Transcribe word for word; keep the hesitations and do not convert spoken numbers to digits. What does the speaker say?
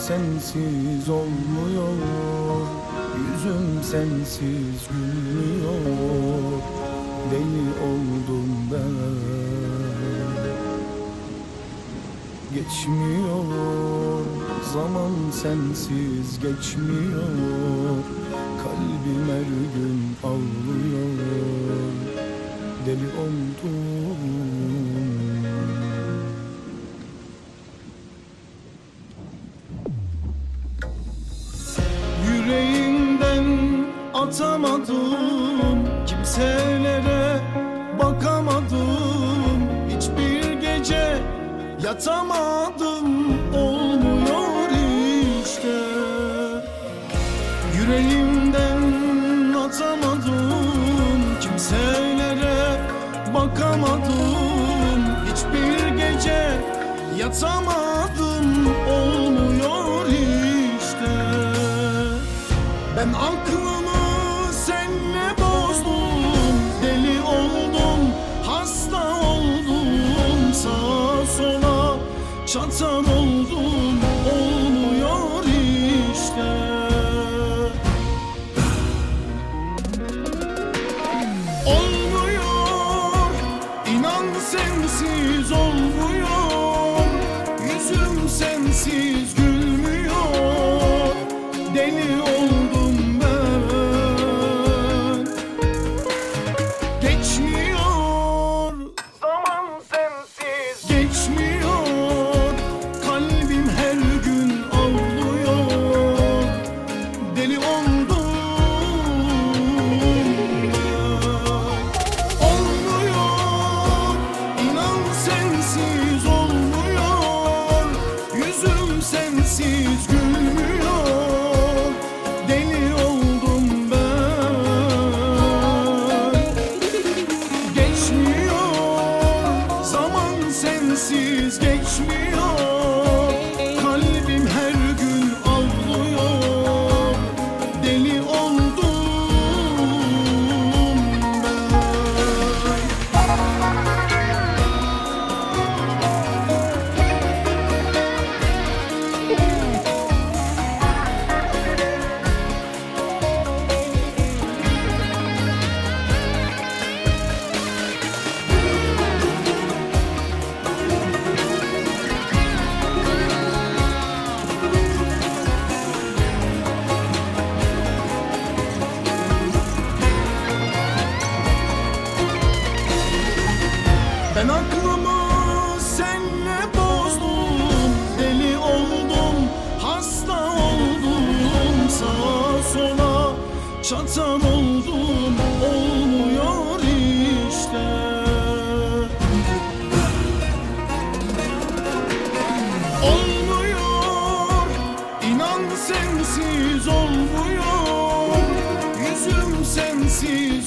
sensiz olmuyor, yüzüm sensiz gülmüyor. Deli oldum ben. Geçmiyor zaman sensiz geçmiyor. Kalbim her gün ağlıyor. Deli oldum. Yüreğimden atamadım, kimselere bakamadım. Hiçbir gece yatamadım, olmuyor işte. Yüreğimden atamadım, kimselere bakamadım. Hiçbir gece yatamadım, olmuyor işte. Ben aklımı seninle bozdum, deli oldum, hasta oldum, sağa sola çatan oldum, olmuyor işte. Olmuyor, inan sensiz olmuyor, yüzüm sensiz gülmüyor. Deli oldum ben. Geçmiyor zaman sensiz geçmiyor. Kalbim her gün ağlıyor. Deli oldum ben. Olmuyor, inan sensiz olmuyor, yüzüm sensiz gülmüyor. Deli oldum ben. Geçmiyor zaman sensiz geçmiyor. Kalbim her gün ağlıyor. Deli oldum ben. Ben aklımı senle bozdum, deli oldum, hasta oldum, sağa sola çatan oldum, olmuyor işte. Olmuyor, inan sensiz olmuyor, yüzüm sensiz